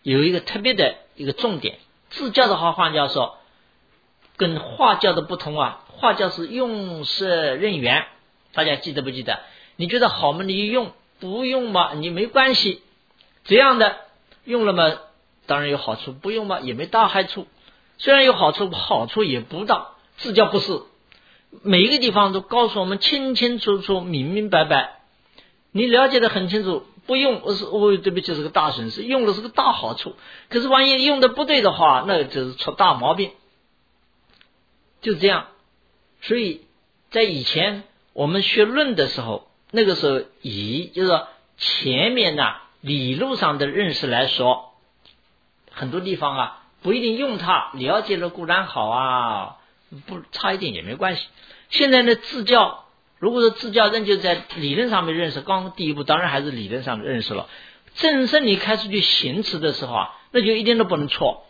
有一个特别的一个重点，自教的话教说跟化教的不同啊，化教是用色任缘，大家记得不记得？你觉得好嘛，你用；不用嘛，你没关系。这样的用了嘛，当然有好处；不用嘛，也没大害处。虽然有好处，好处也不大。自教不是每一个地方都告诉我们清清楚楚、明明白白，你了解的很清楚。不用对不起，是个大损失；用了是个大好处。可是万一用的不对的话，那就是出大毛病。就这样，所以在以前我们学论的时候，那个时候就是说前面呢理路上的认识来说，很多地方啊不一定用它，了解了固然好啊，不差一点也没关系。现在呢自教，如果说自教仍旧在理论上面认识，刚第一步当然还是理论上的认识了，正式你开始去行持的时候啊，那就一点都不能错。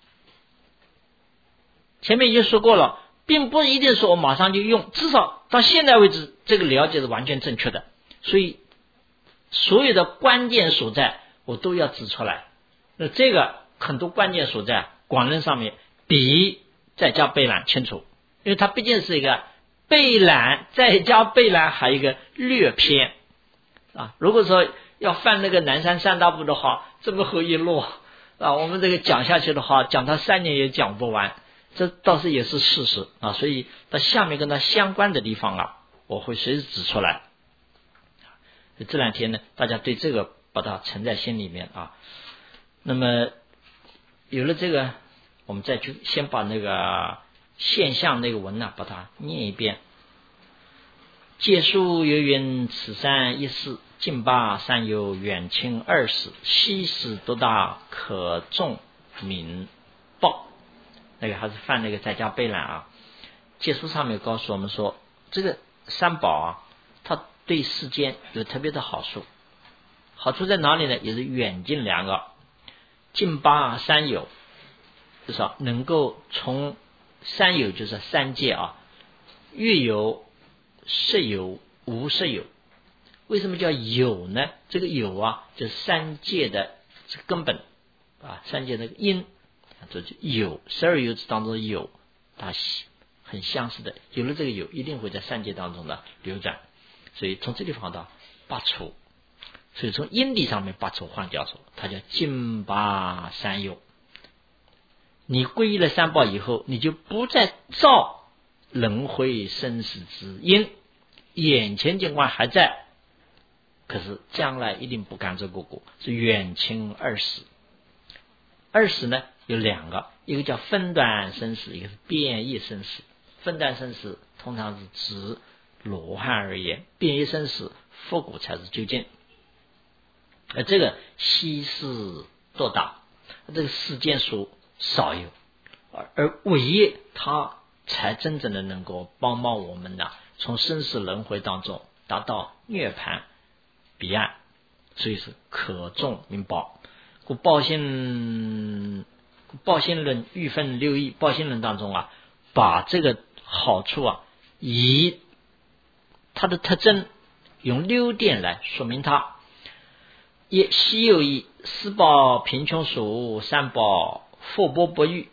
前面已经说过了，并不一定说我马上就用，至少到现在为止这个了解是完全正确的。所以所有的关键所在我都要指出来。那这个很多关键所在广论上面比在家备览清楚，因为它毕竟是一个备览，在家备览还有一个略篇啊。如果说要犯那个南山三大部的话，这么厚一摞啊，我们这个讲下去的话，讲它3年也讲不完，这倒是也是事实啊。所以到下面跟它相关的地方啊，我会随时指出来。这2天呢，大家对这个把它沉在心里面啊。那么有了这个，我们再去先把那个现象那个文把它念一遍。借书有云：此山一世，近巴山有远亲二世，西施多大，可众民报。那个还是犯那个在家备览啊。借书上面告诉我们说，这个三宝啊，它对世间有特别的好处。好处在哪里呢？也是远近2个。近巴山有，就是说能够从三有，就是三界啊，月有、色有、无色有。为什么叫有呢？这个有啊，就是三界的根本啊，三界的因，这就有，12有当中的有，它很相似的。有了这个有，一定会在三界当中的流转。所以从这地方到拔除，所以从因地上面拔除换教授，它叫近巴三有。你皈依了三宝以后，你就不再造轮回生死之因，眼前尽管还在，可是将来一定不甘这个果，是远亲二世。二世呢有2个，一个叫分段生死，一个是变异生死。分段生死通常是指罗汉而言，变异生死复古才是究竟。而这个稀世多大，这个世间数少有，而唯一它才真正的能够帮我们从生死轮回当中达到涅槃彼岸，所以是可众民报。故报心论欲分6义报心论当中把这个好处以它的特征用6点来说明它。一稀有义，四宝贫穷属，三宝富波不遇。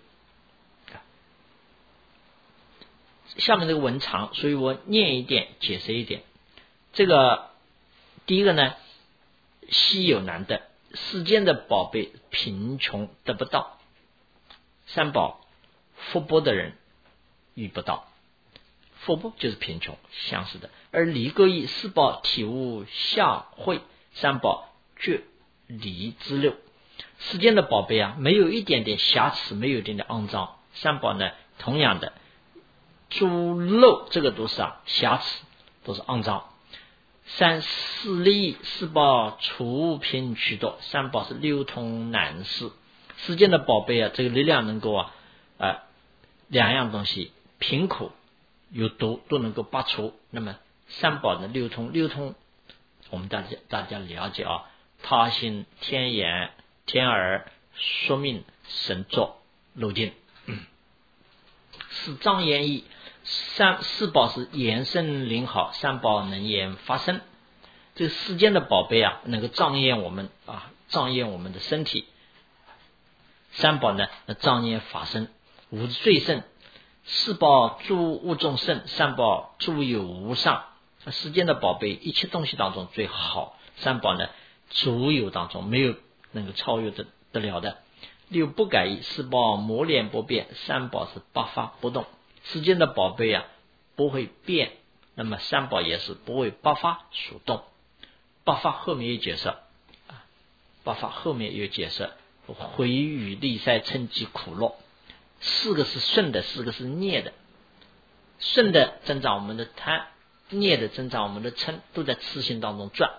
下面这个文长，所以我念一点解释一点。这个第一个呢，稀有难得，世间的宝贝贫穷得不到，三宝富波的人遇不到，富波就是贫穷相似的。而离垢义，四宝体悟下慧，三宝绝离之六。世间的宝贝没有一点点瑕疵，没有一点点肮脏。三宝呢，同样的诸漏，这个都是瑕疵，都是肮脏。三四利，四宝除贫取多，三宝是流通难事。世间的宝贝这个力量能够2样东西，贫苦有毒都能够拔除。那么三宝的流通，我们大家了解他心天眼天耳说命神作漏尽。是障眼义，四宝是延伸灵好，三宝能言发生。这个世间的宝贝能够障眼我们障眼我们的身体三宝呢，庄严法身，无最胜。四宝诸物众胜，三宝诸有无上。世间的宝贝，一切东西当中最好，三宝呢，诸有当中没有能够超越得了的。六不改易，四宝磨练不变，三宝是八法不动。世间的宝贝啊，不会变，那么三宝也是不为八法所动。八法后面有解释啊，八法后面有解释，毁与利塞称其苦乐。四个是顺的，四个是逆的。顺的增长我们的贪，逆的增长我们的嗔，都在痴心当中转。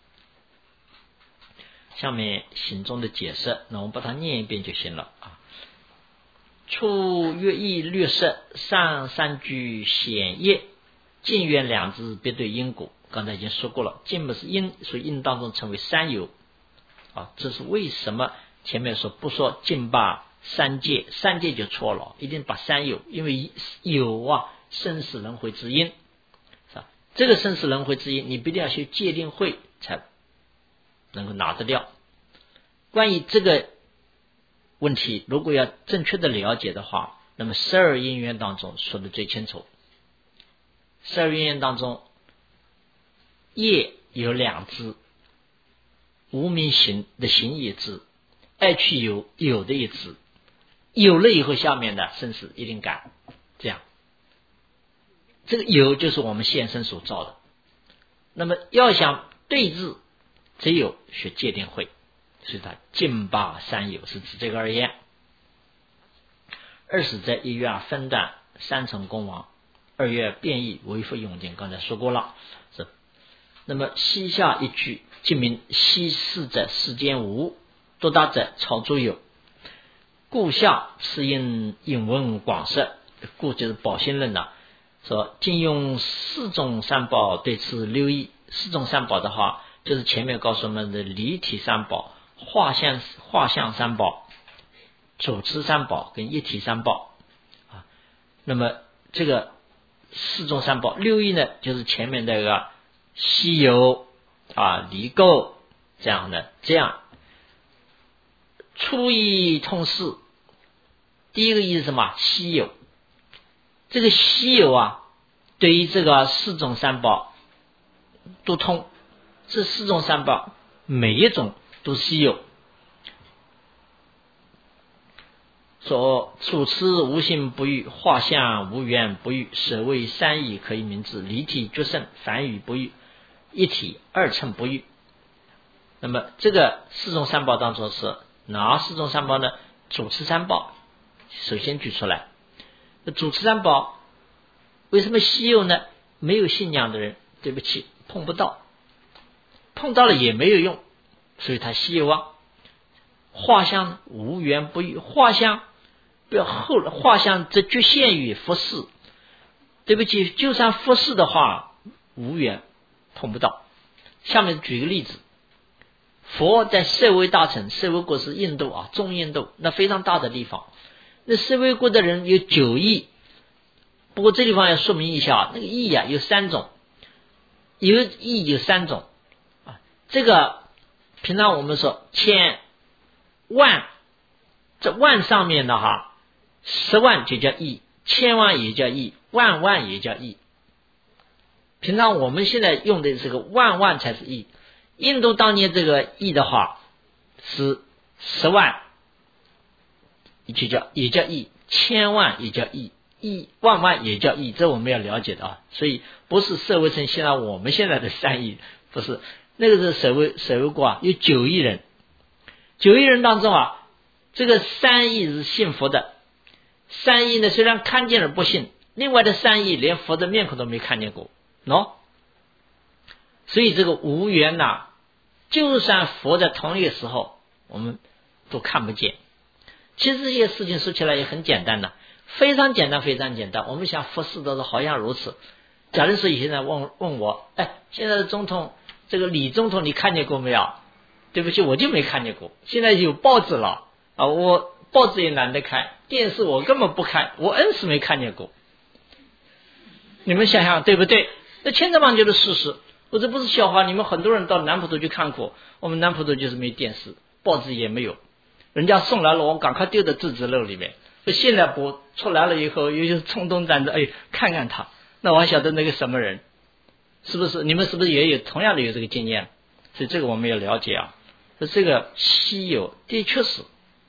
下面行中的解释，那我们把它念一遍就行了啊。初约意略色，上三句显业，近远两字别对因果。刚才已经说过了，近不是因，所以因当中称为三有啊。这是为什么前面说不说近罢三界，三界就错了，一定把三有，因为有啊生死轮回之因，是吧？这个生死轮回之因，你必定要修戒定慧才能够拿得掉。关于这个问题，如果要正确的了解的话，那么12因缘当中说的最清楚。12因缘当中，业有两支，无明行的行一支，爱去有的一支。有了以后，下面的生死一定改，这样，这个有就是我们现身所造的。那么要想对治，只有学戒定慧，所以它尽罢三有是指这个而言。20在1月分段三层功王，2月变异为复用定，刚才说过了。是。那么西下一句，即名西事者世间无，多大者超诸有。故下是因闻广摄，故就是宝心论呐。说今用四种三宝对此留意，四种三宝的话，就是前面告诉我们的离体三宝、画像三宝、主持三宝跟一体三宝啊。那么这个四种三宝留意呢，就是前面这个稀有啊、离垢这样的，这样初一通四。第一个意思是什么？稀有。这个稀有啊，对于这个四种三宝都通。这四种三宝每一种都稀有。说主持无性不欲，画像无缘不欲，舍为三义可以明智，离体决胜，凡语不欲，一体二乘不欲。那么这个四种三宝当中是哪四种三宝呢？主持三宝首先举出来。主持三宝为什么稀有呢？没有信仰的人，对不起，碰不到，碰到了也没有用，所以它稀有啊。画像无缘不欲，画像不要画像这局限于佛事，对不起，就算佛事的话无缘，碰不到。下面举个例子，佛在舍卫大城，舍卫国是印度啊，中印度那非常大的地方，那舍卫国的人有9亿。不过这地方要说明一下，那个亿啊有3种，有亿有3种啊。这个平常我们说千万，这万上面的哈，10万就叫亿，千万也叫亿，万万也叫亿。平常我们现在用的这个万万才是亿，印度当年这个亿的话是10万，也叫亿，千万也叫亿。亿万万也叫亿，这我们要了解的啊。所以不是舍卫城现在我们现在的3亿，不是，那个是舍卫国啊，有9亿人，9亿人当中啊，这个3亿是信佛的，3亿呢虽然看见了不信，另外的3亿连佛的面孔都没看见过喏。所以这个无缘呐，就算佛在同一个时候，我们都看不见。其实这些事情说起来也很简单的。非常简单，非常简单。我们想佛事都是好像如此。假如说现在问我，现在的总统这个李总统你看见过没有？对不起，我就没看见过。现在有报纸了啊，我报纸也懒得看，电视我根本不看，我恩师没看见过。你们想想对不对？那千真万确的事实，我这不是笑话。你们很多人到南普陀去看过，我们南普陀就是没电视，报纸也没有。 人家送来了，我赶快丢到自制漏里面。所以现在我出来了以后，又是冲动战争，看看他，那我还晓得那个什么人，是不是？你们是不是也有同样的有这个经验？所以这个我们要了解啊。说这个稀有的确是，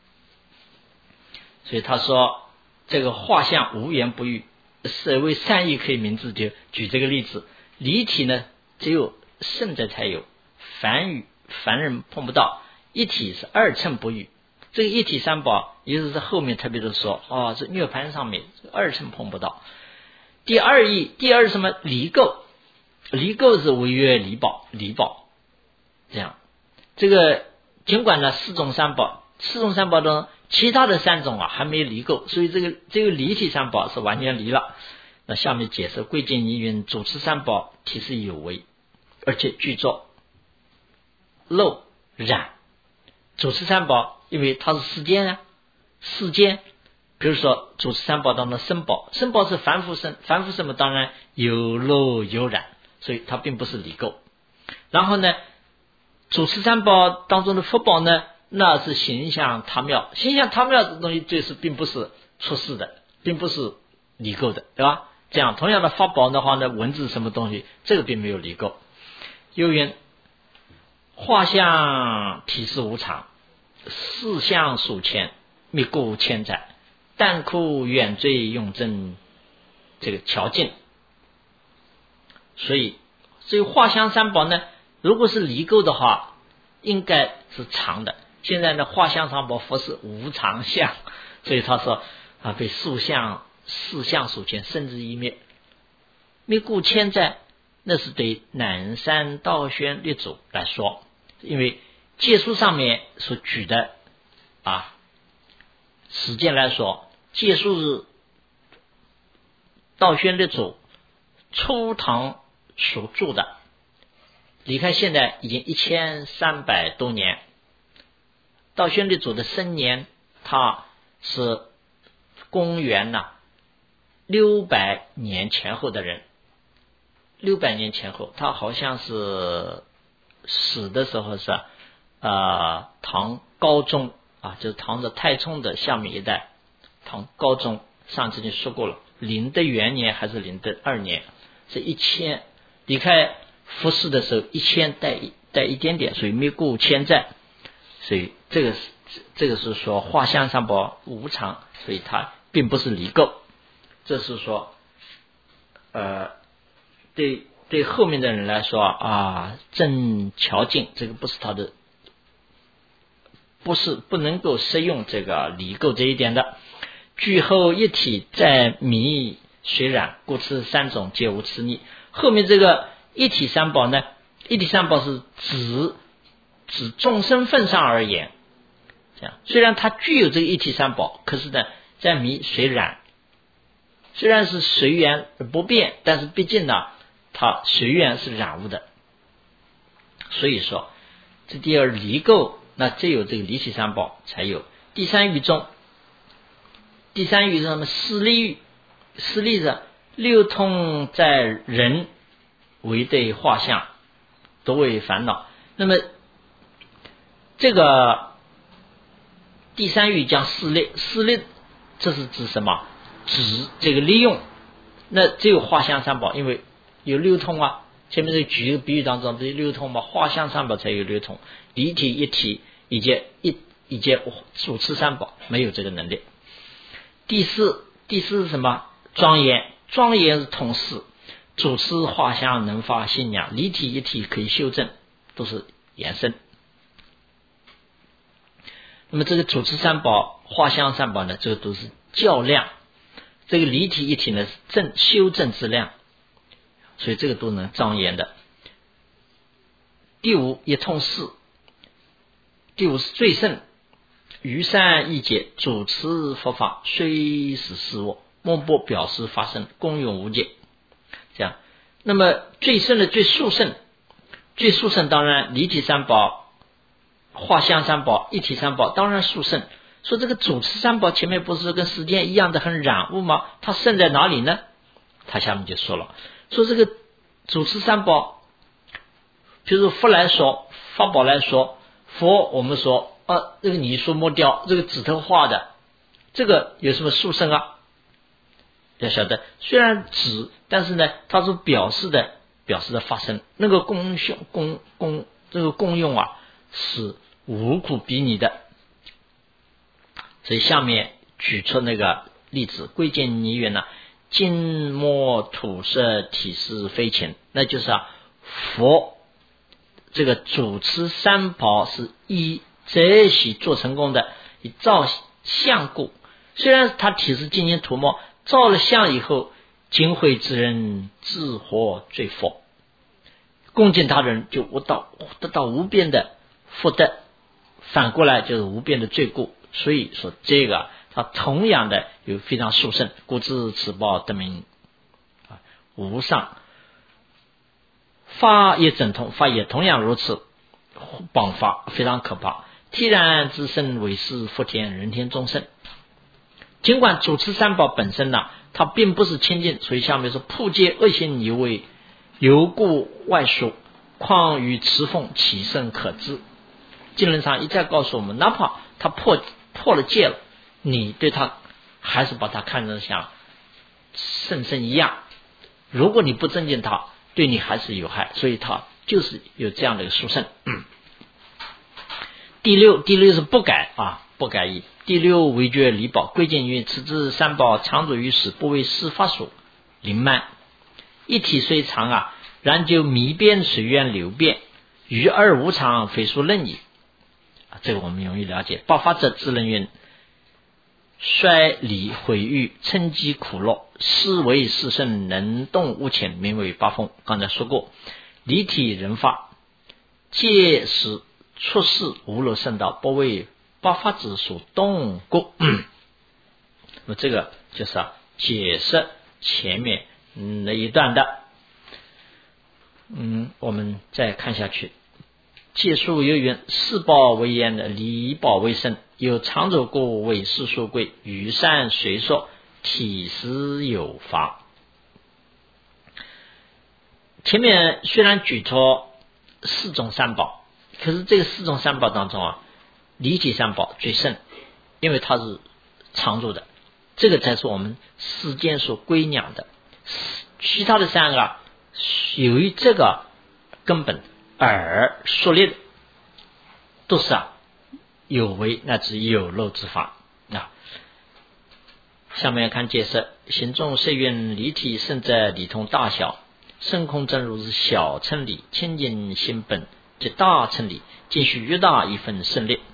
所以他说这个画像无言不喻，是为善意可以明智，就举这个例子。离体呢，只有圣者才有，凡人碰不到。一体是二乘不喻，这个一体三宝也就是后面特别的说是涅盘上面二乘碰不到。第二什么离垢，离垢是违约离宝，这样。这个尽管呢四种三宝中其他的三种还没离垢，所以这个离体三宝是完全离了。那下面解释归经疑云，主持三宝体是有为，而且具作漏染。主持三宝因为它是世间，比如说主持三宝当中身宝是凡夫身嘛，当然有漏有染，所以它并不是离垢。然后呢主持三宝当中的福宝呢，那是形象他妙的东西，就是并不是出世的，并不是离垢的，对吧？这样同样的法宝的话呢，文字什么东西，这个并没有离垢。又云画像体是无常，四相数千，密故千载，但苦远坠用真这个巧劲。所以画像三宝呢，如果是离垢的话，应该是常的。现在呢画像三宝佛是无常相，所以他说被四相数千，甚至一灭。密故千载，那是对南山道宣列祖来说，因为戒书上面所举的时间来说，戒书是道宣列祖初唐所著的，离开现在已经1300多年。道宣列祖的生年，他是公元600年前后的人，600年前后，他好像是死的时候是唐高宗就是唐的太冲的下面一代，唐高宗上次已经说过了，麟德元年还是麟德2年，是1000，离开服侍的时候1000带一点点，所以密故千载。所以这个是说画像三宝无常，所以它并不是离垢。这是说对后面的人来说正巧劲，这个不是他的，不能够适用这个离垢这一点的。具后一体在迷虽然，故此三种皆无此逆。后面这个一体三宝呢，一体三宝是指众生分上而言，这样虽然它具有这个一体三宝，可是呢在迷虽然是随缘而不变，但是毕竟呢它随缘是染污的。所以说这第二离垢，那只有这个离体三宝才有。第三欲中什么思利是六通在人为对画像，多为烦恼。那么这个第三欲讲思利，这是指什么？指这个利用。那只有画像三宝，因为有六通前面这举一个比喻当中不是六通嘛，画像三宝才有六通，离体一体以及主持三宝没有这个能力。第四是什么？庄严是通事，主持画像能发信仰，离体一体可以修正，都是延伸。那么这个主持三宝画像三宝呢，这个都是较量，这个离体一体呢是修正之量，所以这个都能庄严的。第五一通事，第五是最胜，余善一解，主持佛法虽是是我，莫不表示发生，功用无解。这样，那么最胜的最殊胜当然离体三宝画像三宝一体三宝当然殊胜。说这个主持三宝前面不是跟时间一样的很染污吗？它胜在哪里呢？他下面就说了，说这个主持三宝，就是佛来说，法宝来说，佛我们说这个泥塑木雕，这个指头画的，这个有什么殊胜啊？要晓得，虽然指，但是呢，它所表示的发生那个功用啊，是无可比拟的。所以下面举出那个例子，贵贱泥云金墨土色体式非前，那就是佛这个主持三宝是以这些做成功的，以造像故。虽然他体式金银涂墨，造了像以后，今会之人自获罪佛，恭敬他人就得到无边的福德，反过来就是无边的罪过。所以说这个它同样的有非常殊胜，故知此报得名无上。法也整通，法也同样如此，榜法非常可怕。体然之身为是福田人天众生，尽管主持三宝本身它并不是清净，所以下面说破戒恶行以为由故外属，况于持奉其身可知。经论上一再告诉我们，哪怕他破了戒了，你对他还是把他看成像圣身一样，如果你不尊敬他，对你还是有害，所以他就是有这样的一个殊胜。第六是不改义。第六为觉离宝，贵贱于此之三宝常住于世，不为世法所凌慢。一体虽长然就迷边随愿流变，于二无常，非属任意。这个我们容易了解。报法者之人云：衰离毁誉，嗔疾苦乐，是为世圣，能动无浅，名为八风。刚才说过，离体人法，皆是出世无漏圣道，不为八法之所动故。那么这个就是解释前面那一段的。我们再看下去。借书有云：四宝为言的，离宝为圣，有常走过为世所贵，于善随说，体实有法。前面虽然举出四种三宝，可是这个四种三宝当中离体三宝最胜，因为它是常住的，这个才是我们世间所归养的。其他的三个由于这个根本而树立的，都是有为乃至有漏之法。下面看解释：行众虽愿离体胜者，理通大小，深空真如是小乘理，清净心本即大乘理，仅许越大一分胜劣。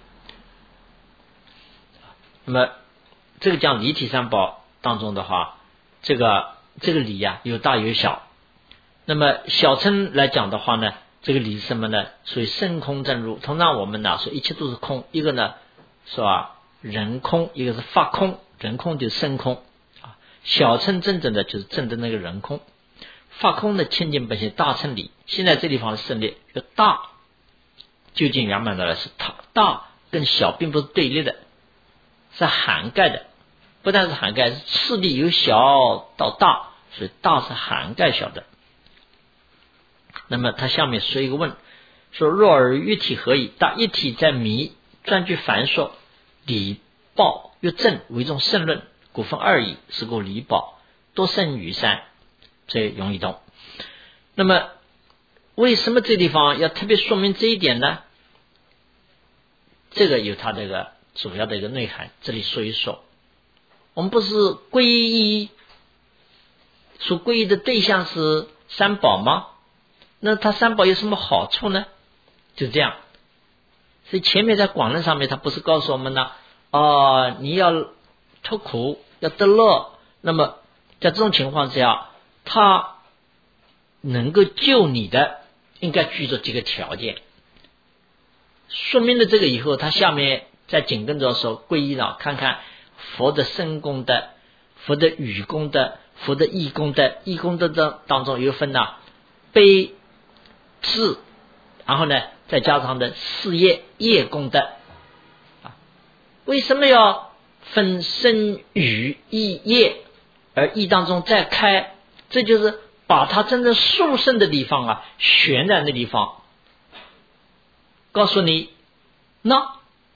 那么这个讲离体三宝当中的话，这个理有大有小。那么小乘来讲的话呢，这个理是什么呢？属于深空真如。通常我们说一切都是空，一个呢是人空，一个是法空。人空就是深空小乘真正的就是真的那个人空，法空的清净本性大乘理。现在这地方的胜劣，这个大究竟圆满的来是大跟小并不是对立的，是涵盖的。不但是涵盖，是次第由小到大，所以大是涵盖小的。那么他下面说一个问，说若尔一体何以？大一体在迷，专具繁琐，理报又正为一种圣论，故分二义，是故理报多胜于善，这容易懂。那么为什么这地方要特别说明这一点呢？这个有它这个主要的一个内涵，这里说一说。我们不是皈依，所皈依的对象是三宝吗？那它三宝有什么好处呢？就这样。所以前面在广论上面，它不是告诉我们呢，你要脱苦，要得乐。那么在这种情况之下，它能够救你的，应该具足几个条件。说明了这个以后，他下面在紧跟着说皈依了，看看佛的身功德、佛的语功德、佛的义功德。义功德当中有分悲智，然后呢再加上的事业功德。为什么要分身语义业，而义当中再开？这就是把它真正殊胜的地方悬在那地方，告诉你，那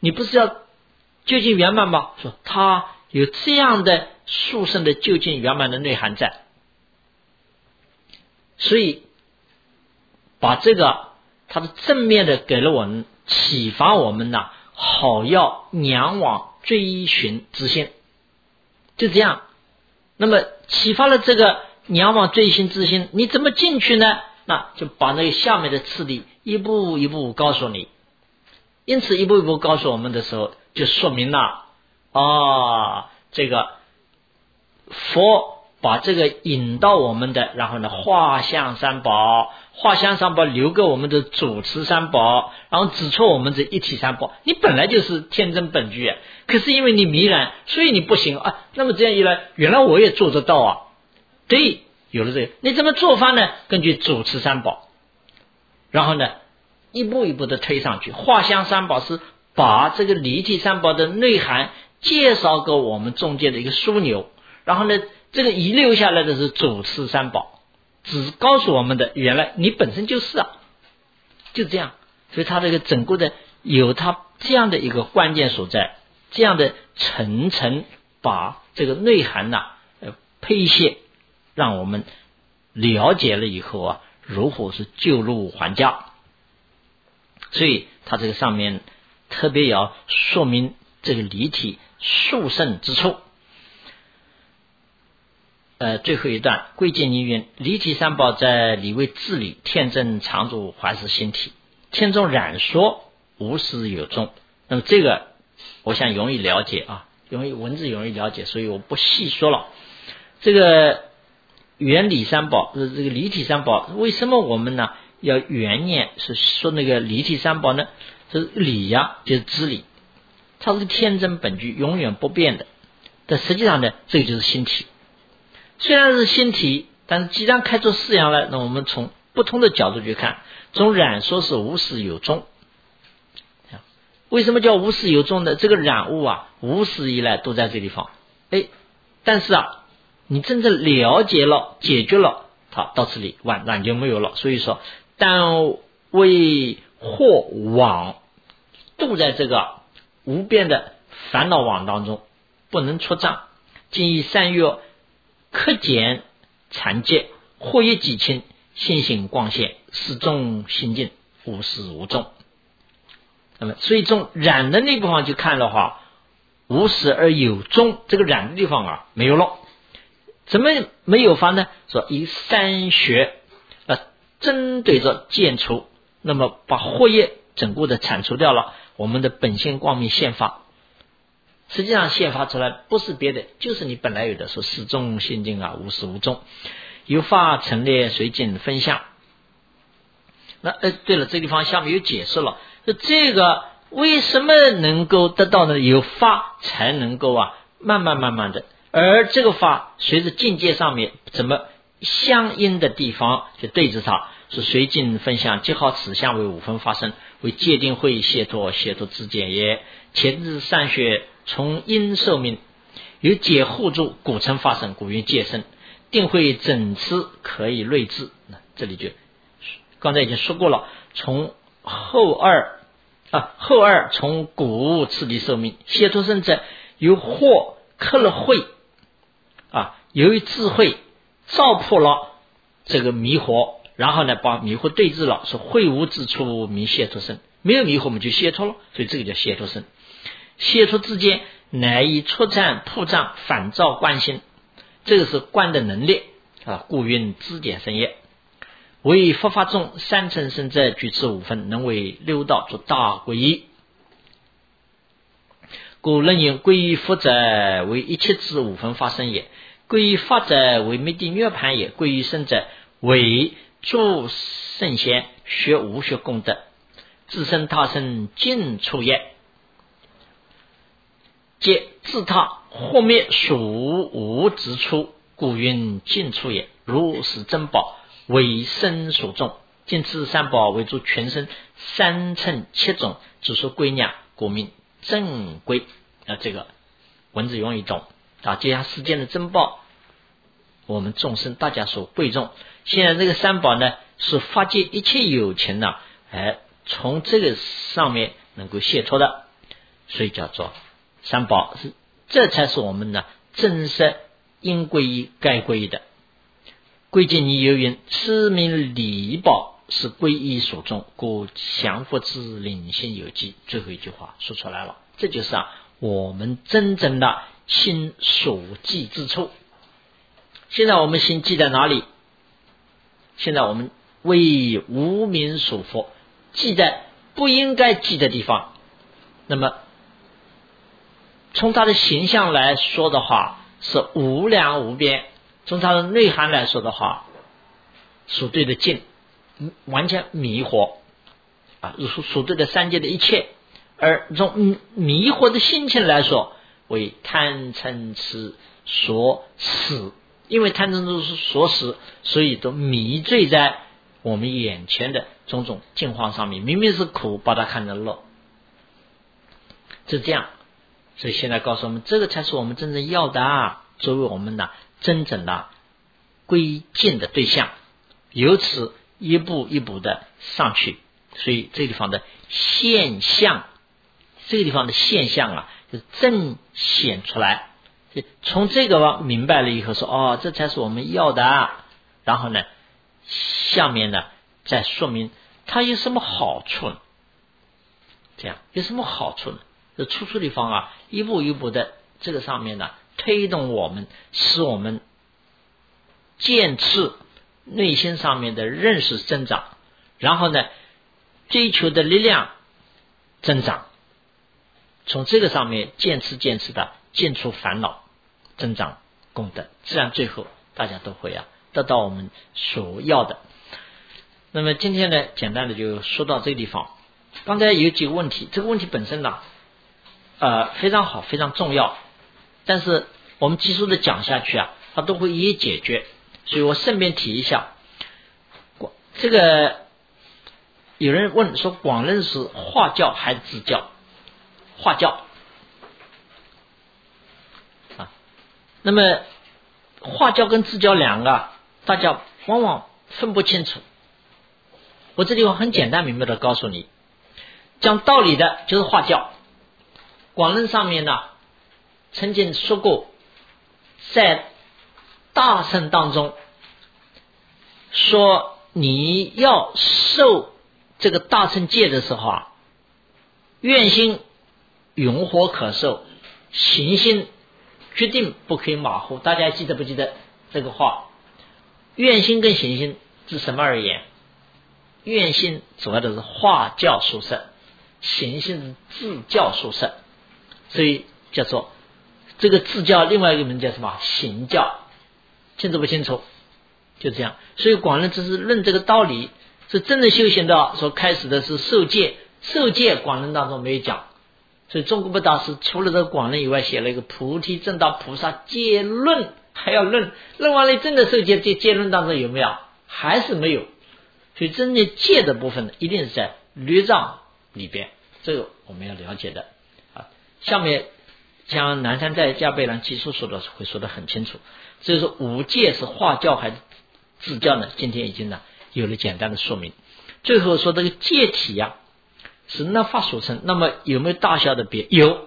你不是要究竟圆满吗？说它有这样的殊胜的究竟圆满的内涵在，所以把这个它的正面的给了我们启发我们呢，好要仰往追寻之心，就这样。那么启发了这个仰往追寻之心，你怎么进去呢？那就把那个下面的次第一步一步告诉你。因此一步一步告诉我们的时候，就说明了这个佛把这个引到我们的，然后呢画像三宝留给我们的主持三宝，然后指出我们这一体三宝。你本来就是天真本具，可是因为你迷然，所以你不行啊。那么这样一来，原来我也做得到啊。对，有了这个，你怎么做法呢？根据主持三宝，然后呢一步一步的推上去。画像三宝是把这个离体三宝的内涵介绍给我们中间的一个枢纽，然后呢这个遗留下来的是主持三宝，只告诉我们的原来你本身就是啊，就这样。所以它这个整个的有它这样的一个关键所在，这样的层层把这个内涵配泄，让我们了解了以后啊，如何是救入还家。所以它这个上面特别要说明这个离体殊胜之处。最后一段归结泥云：离体三宝在理为自理，天真常住还是心体，天中染说无始有终。那么这个我想容易了解啊，文字容易了解，所以我不细说了。这个原理三宝，这个离体三宝，为什么我们呢要原念是说那个离体三宝呢？是理就是知理，它是天真本具永远不变的，但实际上呢这个就是心体。虽然是心体，但是既然开出四样来，那我们从不同的角度去看，从染说是无始有终。为什么叫无始有终呢？这个染物无始以来都在这地方，但是你真正了解了解决了它，到此里染就没有了。所以说但为惑网，渡在这个无边的烦恼网当中，不能出障。今以三月克减残戒，惑业己轻，心性光现，始终心静，无始无终。那么所以从染的那部分去看的话，无始而有终，这个染的地方没有了。怎么没有法呢？说以三学针对着见除，那么把惑业整个的铲除掉了，我们的本性光明现发。实际上现发出来不是别的，就是你本来有的，说始终心静无始无终，有法陈列随境分相。那对了，这地方下面有解释了，这个为什么能够得到呢？有法才能够慢慢的，而这个法随着境界上面怎么相应的地方就对着它，是随境分相，即好此相为五分发生，为界定会解脱之见也。前日善学从因受命，有解互助，故称发生，故云界生，定会整次可以类治。这里就刚才已经说过了，从后二从古次第受命，解脱生者由惑克了慧由于智慧照破了这个迷惑，然后呢把迷惑对治了，说慧无之处名解脱生，没有迷惑我们就解脱了，所以这个叫解脱生。解脱之间乃以出战破障反照观心，这个是观的能力故云知点生也。为佛法中三乘圣者具持五分，能为六道做大皈依。故人言皈依佛者为一切之五分发生也，皈依法者为灭地涅盘也，皈依圣者为诸圣贤学无学功德，自身他身尽处也。皆自他或灭属无之处，故云尽处也。如是珍宝为身所重，今此三宝为诸全身三乘七种，只说归纳，故名正归。这个文字容易懂接下世间的珍宝，我们众生大家所贵重。现在这个三宝呢，是法界一切有情从这个上面能够解脱的。 所以叫做三宝，这才是我们呢真实应归依该归依的。归敬尼有云：此名礼宝，是归依所中，故降伏之领心有记。最后一句话说出来了，这就是我们真正的心所记之处。现在我们心记在哪里？现在我们为无名所惑，记在不应该记的地方。那么从它的形象来说的话，是无量无边；从它的内涵来说的话，所对的境完全迷惑所对的三界的一切。而从迷惑的心情来说，为贪嗔痴所使，因为贪嗔痴所使，所以都迷醉在我们眼前的种种境况上面，明明是苦，把它看成乐，是这样。所以现在告诉我们，这个才是我们真正要的作为我们的真正的归敬的对象，由此一步一步的上去。所以这个地方的现象，这个地方的现象就正显出来。从这个明白了以后说，这才是我们要的然后呢，下面呢再说明它有什么好处呢？这样有什么好处呢？这处处地方一步一步的这个上面呢，推动我们，使我们渐次内心上面的认识增长，然后呢，追求的力量增长，从这个上面渐次的渐除烦恼，增长功德，自然最后大家都会得到我们所要的。那么今天呢，简单的就说到这个地方。刚才有几个问题，这个问题本身呢非常好，非常重要，但是我们基础的讲下去它都会一一解决。所以我顺便提一下，这个有人问说，广论是化教还是自教？化教那么化教跟自教两个大家往往分不清楚。我这地方很简单明白的告诉你，讲道理的就是化教。广论上面呢曾经说过，在大乘当中说，你要受这个大乘戒的时候愿心永火可受，行心决定不可以马虎。大家记得不记得这个话？愿心跟行心是什么而言？愿心主要的是化教殊胜，行心是自教殊胜，所以叫做这个自教，另外一个名叫什么？行教。清楚不清楚？就这样。所以广论只是论这个道理，是真正修行的所开始的是受戒，受戒广论当中没有讲。所以中国不大师除了这个广论以外，写了一个菩提正道菩萨戒论，还要论完了真的受戒，这戒论当中有没有？还是没有。所以真正戒的部分呢，一定是在律藏里边，这个我们要了解的下面像南山在加倍兰基础说的会说得很清楚。所以说五戒是化教还是自教呢？今天已经有了简单的说明。最后说这个戒体是那法所成，那么有没有大小的别？有。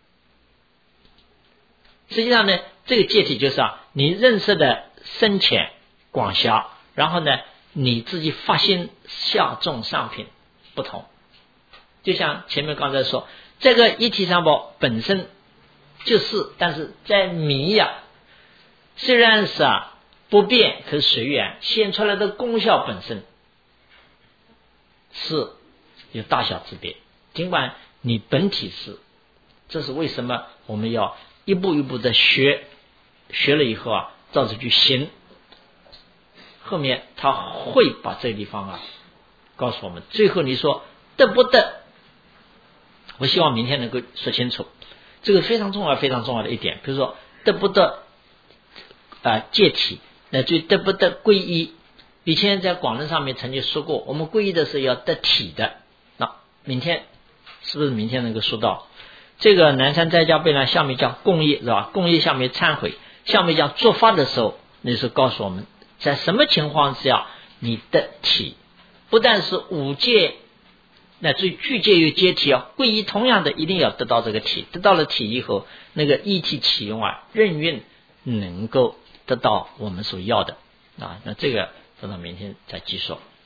实际上呢，这个戒体就是你认识的深浅广狭，然后呢你自己发心下重上品不同。就像前面刚才说，这个一体三宝本身就是，但是在迷虽然是不变，可是随缘显出来的功效本身是有大小之别，尽管你本体是。这是为什么我们要一步一步的学了以后照着去行，后面他会把这个地方告诉我们。最后你说得不得，我希望明天能够说清楚，这个非常重要非常重要的一点。比如说得不得戒体，那就得不得皈依。以前在广论上面曾经说过，我们皈依的是要得体的。那明天是不是明天能够说到这个南山在家备呢？下面讲共业是吧？共业下面忏悔，下面讲做法的时候，那是告诉我们在什么情况下你得体，不但是五戒乃至于具介于接体啊，归一同样的一定要得到这个体，得到了体以后，那个一体启用啊，任运能够得到我们所要的啊。那这个等到明天再继续说。